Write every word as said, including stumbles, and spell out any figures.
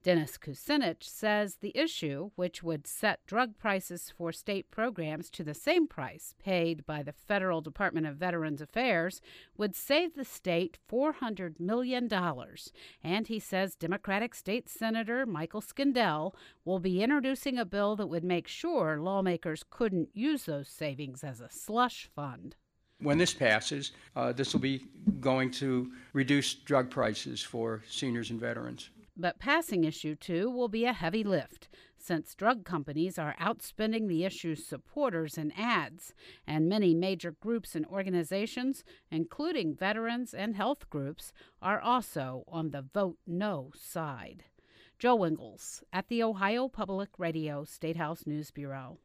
Dennis Kucinich says the issue, which would set drug prices for state programs to the same price paid by the Federal Department of Veterans Affairs, would save the state four hundred million dollars. And he says Democratic State Senator Michael Skindell will be introducing a bill that would make sure lawmakers couldn't use those savings as a slush fund. When this passes, uh, this will be going to reduce drug prices for seniors and veterans. But passing issue two will be a heavy lift, since drug companies are outspending the issue's supporters in ads, and many major groups and organizations, including veterans and health groups, are also on the vote no side. Joe Ingles at the Ohio Public Radio State House News Bureau.